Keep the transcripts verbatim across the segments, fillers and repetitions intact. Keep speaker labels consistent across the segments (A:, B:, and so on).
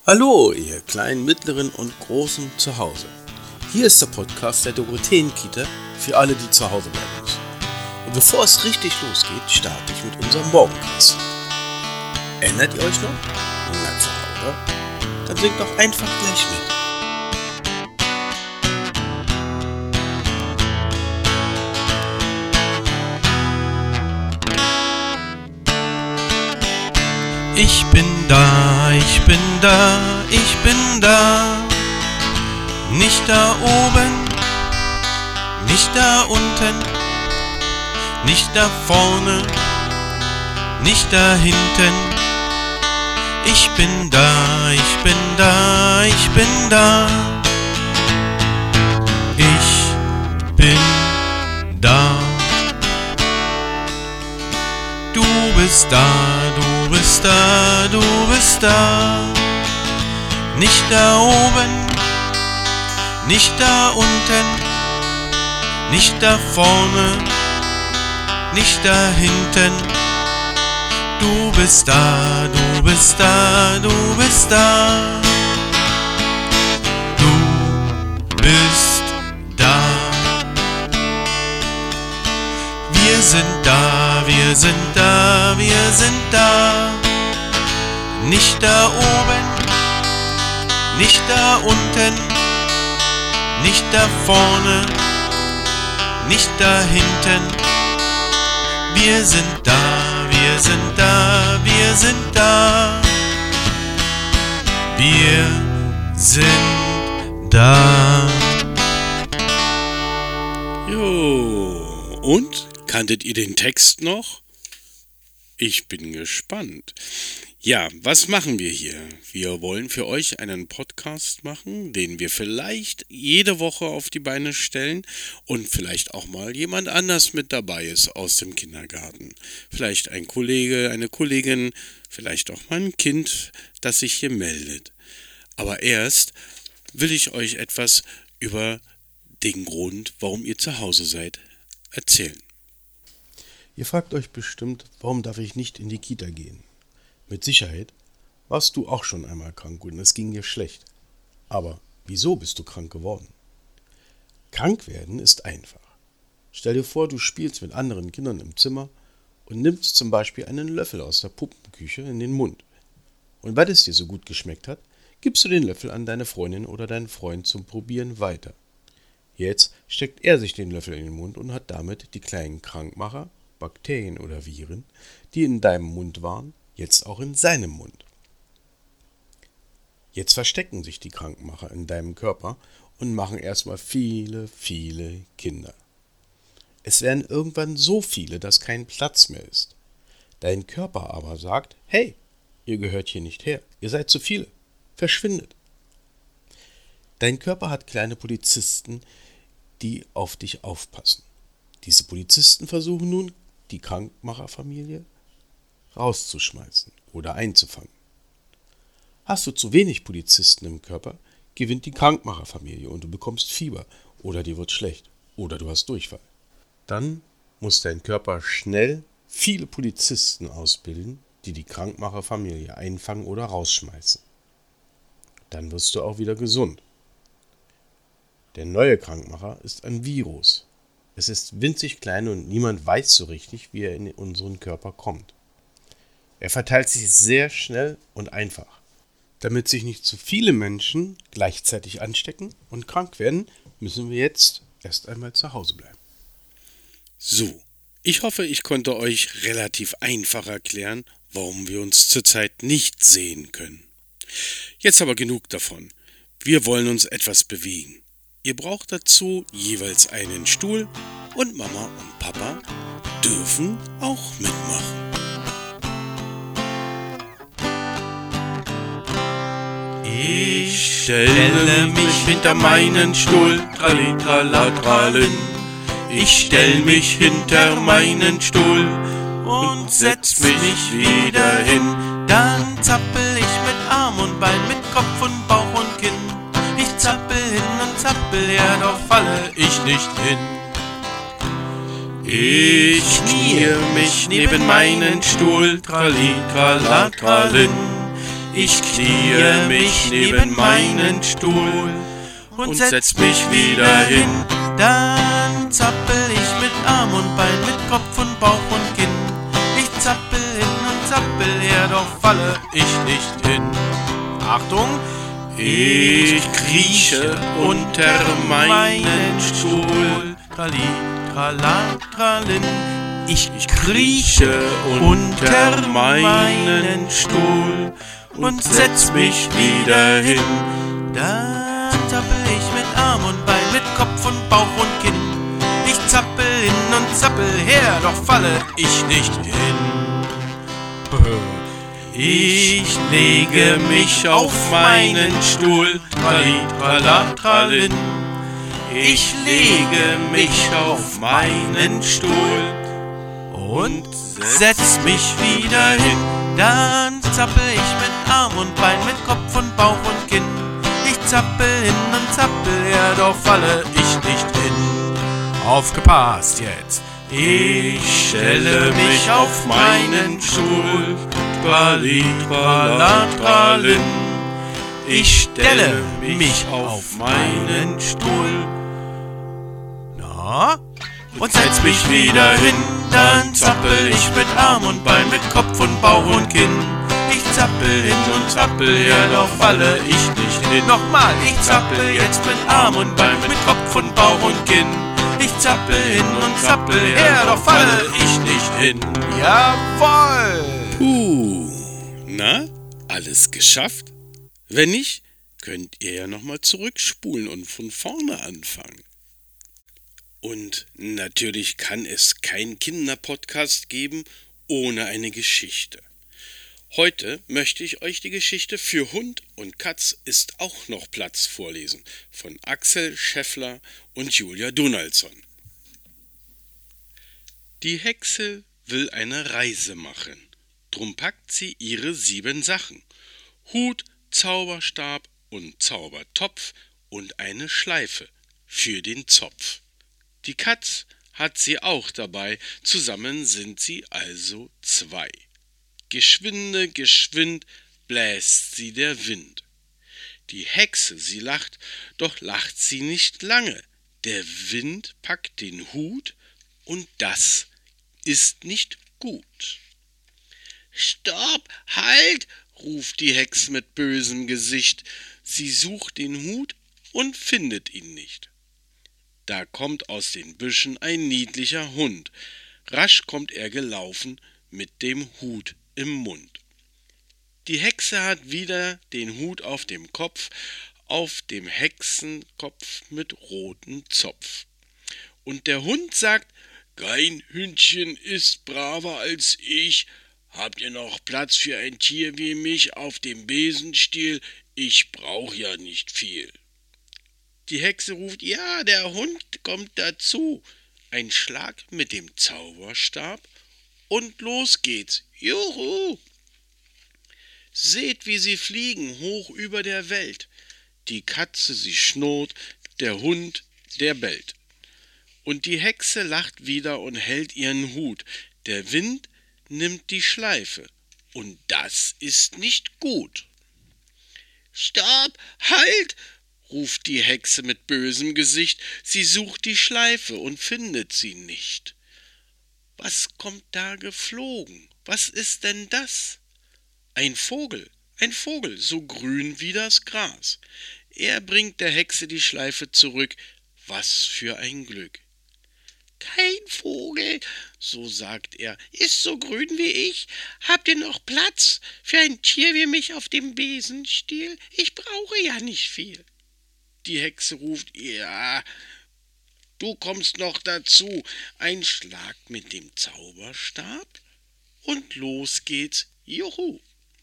A: Hallo, ihr kleinen, mittleren und großen Zuhause. Hier ist der Podcast der Dorotheen-Kita für alle, die zu Hause bleiben müssen. Und bevor es richtig losgeht, starte ich mit unserem Morgenquiz. Erinnert ihr euch noch? Na klar, oder? Dann singt doch einfach gleich mit.
B: Ich bin da, ich bin da, ich bin da. Nicht da oben, nicht da unten, nicht da vorne, nicht da hinten. Ich bin da, ich bin da, ich bin da. Ich bin da. Du bist da, du bist da, du bist da. Nicht da oben, nicht da unten, nicht da vorne, nicht da hinten. Du bist da, du bist da, du bist da. Du bist da. Wir sind da, wir sind da, wir sind da. Nicht da oben, nicht da unten, nicht da vorne, nicht da hinten. Wir sind da, wir sind da, wir sind da. Wir sind da.
A: Jo, und? Kanntet ihr den Text noch? Ich bin gespannt. Ja, was machen wir hier? Wir wollen für euch einen Podcast machen, den wir vielleicht jede Woche auf die Beine stellen und vielleicht auch mal jemand anders mit dabei ist aus dem Kindergarten. Vielleicht ein Kollege, eine Kollegin, vielleicht auch mal ein Kind, das sich hier meldet. Aber erst will ich euch etwas über den Grund, warum ihr zu Hause seid, erzählen. Ihr fragt euch bestimmt, warum darf ich nicht in die Kita gehen? Mit Sicherheit warst du auch schon einmal krank und es ging dir schlecht. Aber wieso bist du krank geworden? Krank werden ist einfach. Stell dir vor, du spielst mit anderen Kindern im Zimmer und nimmst zum Beispiel einen Löffel aus der Puppenküche in den Mund. Und weil es dir so gut geschmeckt hat, gibst du den Löffel an deine Freundin oder deinen Freund zum Probieren weiter. Jetzt steckt er sich den Löffel in den Mund und hat damit die kleinen Krankmacher, Bakterien oder Viren, die in deinem Mund waren, jetzt auch in seinem Mund. Jetzt verstecken sich die Krankmacher in deinem Körper und machen erstmal viele, viele Kinder. Es werden irgendwann so viele, dass kein Platz mehr ist. Dein Körper aber sagt, hey, ihr gehört hier nicht her, ihr seid zu viele, verschwindet. Dein Körper hat kleine Polizisten, die auf dich aufpassen. Diese Polizisten versuchen nun, die Krankmacherfamilie rauszuschmeißen oder einzufangen. Hast du zu wenig Polizisten im Körper, gewinnt die Krankmacherfamilie und du bekommst Fieber oder dir wird schlecht oder du hast Durchfall. Dann muss dein Körper schnell viele Polizisten ausbilden, die die Krankmacherfamilie einfangen oder rausschmeißen. Dann wirst du auch wieder gesund. Der neue Krankmacher ist ein Virus. Es ist winzig klein und niemand weiß so richtig, wie er in unseren Körper kommt. Er verteilt sich sehr schnell und einfach. Damit sich nicht zu viele Menschen gleichzeitig anstecken und krank werden, müssen wir jetzt erst einmal zu Hause bleiben. So, ich hoffe, ich konnte euch relativ einfach erklären, warum wir uns zurzeit nicht sehen können. Jetzt aber genug davon. Wir wollen uns etwas bewegen. Ihr braucht dazu jeweils einen Stuhl und Mama und Papa dürfen auch mitmachen.
B: Ich stelle mich hinter meinen Stuhl, tralitralatralin. Ich stell mich hinter meinen Stuhl und setz mich wieder hin. Dann zappel ich mit Arm und Bein, mit Kopf und Bauch und Kinn. Ich zappel hin und zappel her, doch falle ich nicht hin. Ich kniee mich neben meinen Stuhl, trali, trala, tralin. Ich kniee mich neben meinen Stuhl und setz mich wieder hin.
C: Dann zappel ich mit Arm und Bein, mit Kopf und Bauch und Kinn. Ich zappel hin und zappel her, doch falle ich nicht hin. Achtung!
B: Ich krieche unter meinen Stuhl.
C: Trali, trala, tralin. Ich
B: Krieche unter meinen Stuhl und setz mich wieder hin.
C: Dann zappel ich mit Arm und Bein, mit Kopf und Bauch und Kinn. Ich zappel hin und zappel her, doch falle ich nicht hin.
B: Ich lege mich auf meinen Stuhl, trali, trala, tralin. Ich lege mich auf meinen Stuhl
C: und setz mich wieder hin. Dann zappel ich mit Arm und Bein, mit Kopf und Bauch und Kinn. Ich zappel hin und zappel her, doch falle ich nicht hin. Aufgepasst jetzt!
B: Ich stelle mich auf meinen Stuhl, trali, trala, tralin. Ich stelle mich auf meinen Stuhl.
C: Na?
B: Und setz mich wieder hin. Dann zappel ich mit Arm und Bein, mit Kopf und Bauch und Kinn. Ich zappel hin und zappel her, doch falle ich nicht hin.
C: Nochmal,
B: Ich zappel jetzt mit Arm und Bein, mit Kopf und Bauch und Kinn. Ich zappel hin und zappel her, doch falle ich nicht hin.
C: Jawohl!
A: Puh, na, alles geschafft? Wenn nicht, könnt ihr ja nochmal zurückspulen und von vorne anfangen. Und natürlich kann es keinen Kinderpodcast geben ohne eine Geschichte. Heute möchte ich euch die Geschichte Für Hund und Katz ist auch noch Platz vorlesen von Axel Scheffler und Julia Donaldson. Die Hexe will eine Reise machen, drum packt sie ihre sieben Sachen: Hut, Zauberstab und Zaubertopf und eine Schleife für den Zopf. Die Katz hat sie auch dabei, zusammen sind sie also zwei. Geschwinde, geschwind bläst sie der Wind. Die Hexe, sie lacht, doch lacht sie nicht lange. Der Wind packt den Hut und das ist nicht gut. »Stopp, halt«, ruft die Hexe mit bösem Gesicht. Sie sucht den Hut und findet ihn nicht. Da kommt aus den Büschen ein niedlicher Hund. Rasch kommt er gelaufen mit dem Hut im Mund. Die Hexe hat wieder den Hut auf dem Kopf, auf dem Hexenkopf mit rotem Zopf. Und der Hund sagt: »Kein Hündchen ist braver als ich. Habt ihr noch Platz für ein Tier wie mich auf dem Besenstiel? Ich brauch ja nicht viel.« Die Hexe ruft: »Ja, der Hund kommt dazu.« Ein Schlag mit dem Zauberstab und los geht's. Juhu! Seht, wie sie fliegen, hoch über der Welt. Die Katze, sie schnurrt, der Hund, der bellt. Und die Hexe lacht wieder und hält ihren Hut. Der Wind nimmt die Schleife. Und das ist nicht gut. »Stopp, halt«, ruft die Hexe mit bösem Gesicht. Sie sucht die Schleife und findet sie nicht. Was kommt da geflogen? Was ist denn das? Ein Vogel, ein Vogel, so grün wie das Gras. Er bringt der Hexe die Schleife zurück. Was für ein Glück. »Kein Vogel«, so sagt er, »ist so grün wie ich. Habt ihr noch Platz für ein Tier wie mich auf dem Besenstiel? Ich brauche ja nicht viel.« Die Hexe ruft: »Ja, du kommst noch dazu.« Ein Schlag mit dem Zauberstab und los geht's. Juhu!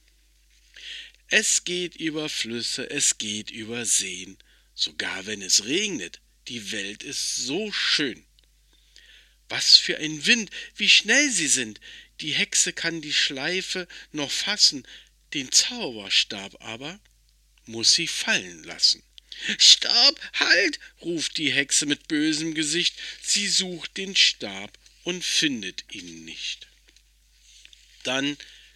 A: Es geht über Flüsse, es geht über Seen, sogar wenn es regnet. Die Welt ist so schön. Was für ein Wind, wie schnell sie sind. Die Hexe kann die Schleife noch fassen, den Zauberstab aber muss sie fallen lassen. »Stopp, halt«, ruft die Hexe mit bösem Gesicht. Sie sucht den Stab und findet ihn nicht. Dann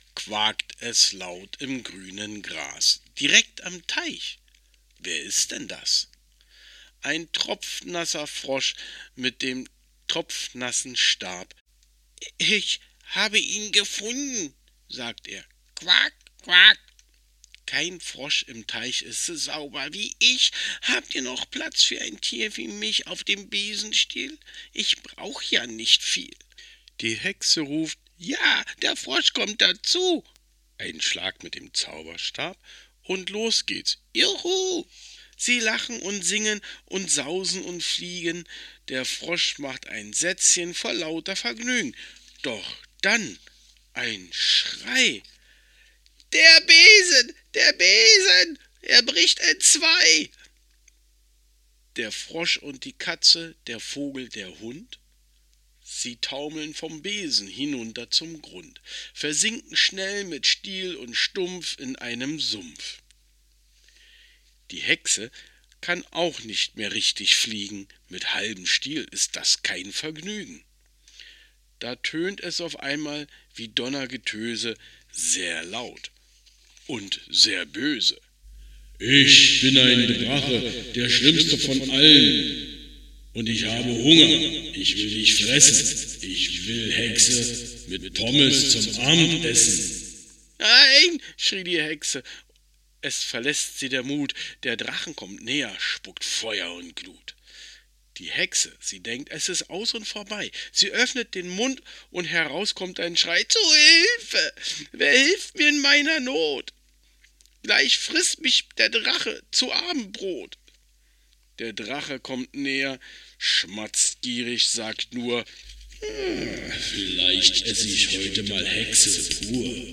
A: quakt es laut im grünen Gras, direkt am Teich. Wer ist denn das? Ein tropfnasser Frosch mit dem tropfnassen Stab. »Ich habe ihn gefunden«, sagt er. »Quack, quack. Kein Frosch im Teich ist so sauber wie ich. Habt ihr noch Platz für ein Tier wie mich auf dem Besenstiel? Ich brauch ja nicht viel.« Die Hexe ruft, »Ja, der Frosch kommt dazu!« Ein Schlag mit dem Zauberstab und los geht's. Juhu! Sie lachen und singen und sausen und fliegen. Der Frosch macht ein Sätzchen vor lauter Vergnügen. Doch dann ein Schrei. »Der Besen, der Besen, er bricht entzwei!« Der Frosch und die Katze, der Vogel, der Hund, sie taumeln vom Besen hinunter zum Grund, versinken schnell mit Stiel und Stumpf in einem Sumpf. Die Hexe kann auch nicht mehr richtig fliegen, mit halbem Stiel ist das kein Vergnügen. Da tönt es auf einmal wie Donnergetöse, sehr laut und sehr böse.
D: »Ich bin ein Drache, der schlimmste von allen. Und ich habe Hunger, ich will dich fressen. Ich will, Hexe, mit Pommes zum Abendessen.«
A: »Nein«, schrie die Hexe. Es verlässt sie der Mut, der Drachen kommt näher, spuckt Feuer und Glut. Die Hexe, sie denkt, es ist aus und vorbei. Sie öffnet den Mund und heraus kommt ein Schrei. »Zu Hilfe! Wer hilft mir in meiner Not? Gleich frisst mich der Drache zu Abendbrot.« Der Drache kommt näher, schmatzt gierig, sagt nur,
D: »Hm, vielleicht esse ich heute mal Hexe pur.«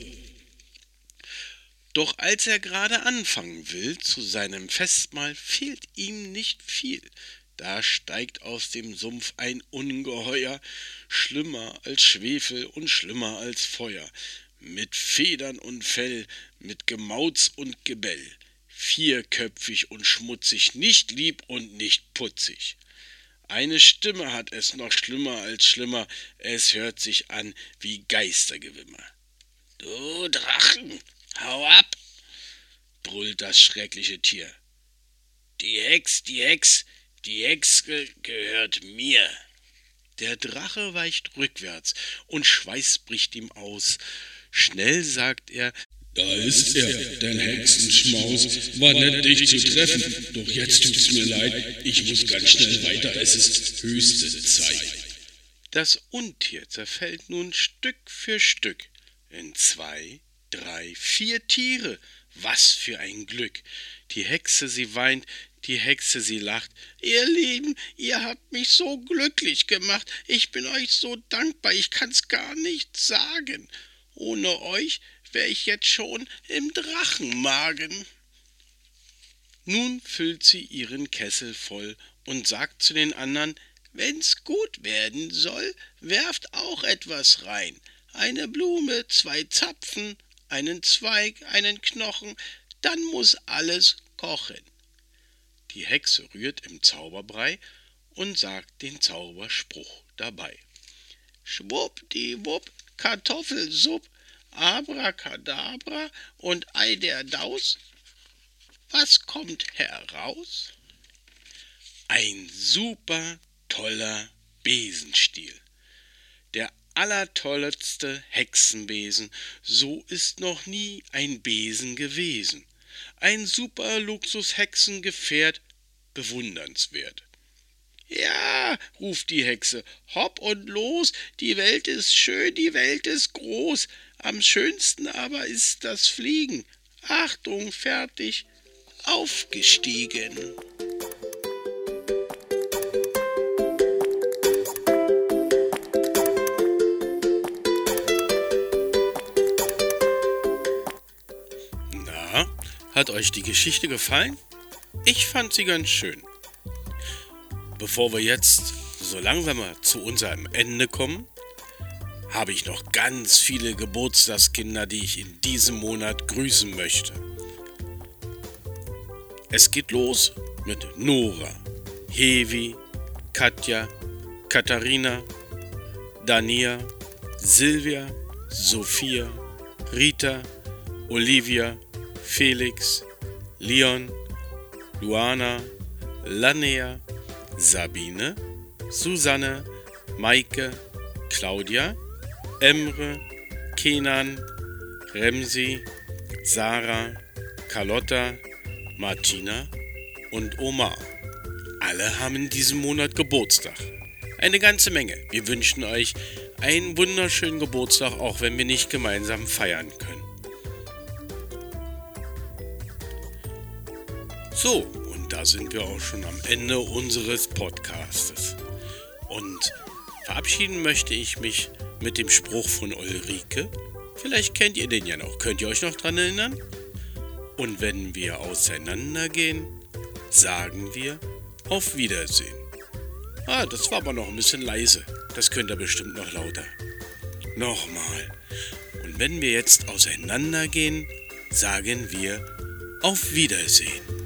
A: Doch als er gerade anfangen will, zu seinem Festmahl fehlt ihm nicht viel. Da steigt aus dem Sumpf ein Ungeheuer, schlimmer als Schwefel und schlimmer als Feuer, mit Federn und Fell, mit Gemauz und Gebell, vierköpfig und schmutzig, nicht lieb und nicht putzig. Eine Stimme hat es noch schlimmer als schlimmer, es hört sich an wie Geistergewimmer. »Du Drachen, hau ab«, brüllt das schreckliche Tier. »Die Hex, die Hex, die Hexe gehört mir.« Der Drache weicht rückwärts und Schweiß bricht ihm aus. Schnell sagt er,
D: »Da ist er, dein Hexenschmaus. War nett, dich zu treffen, doch jetzt tut's mir leid. Ich muss ganz schnell weiter, es ist höchste Zeit.«
A: Das Untier zerfällt nun Stück für Stück in zwei, drei, vier Tiere. Was für ein Glück! Die Hexe, sie weint, die Hexe, sie lacht. »Ihr Lieben, ihr habt mich so glücklich gemacht. Ich bin euch so dankbar, ich kann's gar nicht sagen. Ohne euch wär ich jetzt schon im Drachenmagen.« Nun füllt sie ihren Kessel voll und sagt zu den anderen, »Wenn's gut werden soll, werft auch etwas rein. Eine Blume, zwei Zapfen, einen Zweig, einen Knochen, dann muss alles kochen.« Die Hexe rührt im Zauberbrei und sagt den Zauberspruch dabei. Schwuppdiwupp, Kartoffelsupp, Abracadabra und Ei der Daus. Was kommt heraus? Ein super toller Besenstiel. Der allertollste Hexenbesen, so ist noch nie ein Besen gewesen. Ein super Luxus-Hexengefährt, bewundernswert. »Ja«, ruft die Hexe, »hopp und los, die Welt ist schön, die Welt ist groß, am schönsten aber ist das Fliegen. Achtung, fertig, aufgestiegen.« Na, hat euch die Geschichte gefallen? Ich fand sie ganz schön. Bevor wir jetzt so langsam zu unserem Ende kommen, habe ich noch ganz viele Geburtstagskinder, die ich in diesem Monat grüßen möchte. Es geht los mit Nora, Hevi, Katja, Katharina, Dania, Silvia, Sophia,
B: Rita, Olivia, Felix, Leon, Luana, Lanea, Sabine, Susanne, Maike, Claudia, Emre, Kenan, Remsi, Sarah, Carlotta, Martina und Omar. Alle haben in diesem Monat Geburtstag. Eine ganze Menge. Wir wünschen euch einen wunderschönen Geburtstag, auch wenn wir nicht gemeinsam feiern können. So, und da sind wir auch schon am Ende unseres Podcastes. Und verabschieden möchte ich mich mit dem Spruch von Ulrike. Vielleicht kennt ihr den ja noch. Könnt ihr euch noch dran erinnern? Und wenn wir auseinandergehen, sagen wir auf Wiedersehen. Ah, das war aber noch ein bisschen leise. Das könnt ihr bestimmt noch lauter. Nochmal. Und wenn wir jetzt auseinandergehen, sagen wir auf Wiedersehen.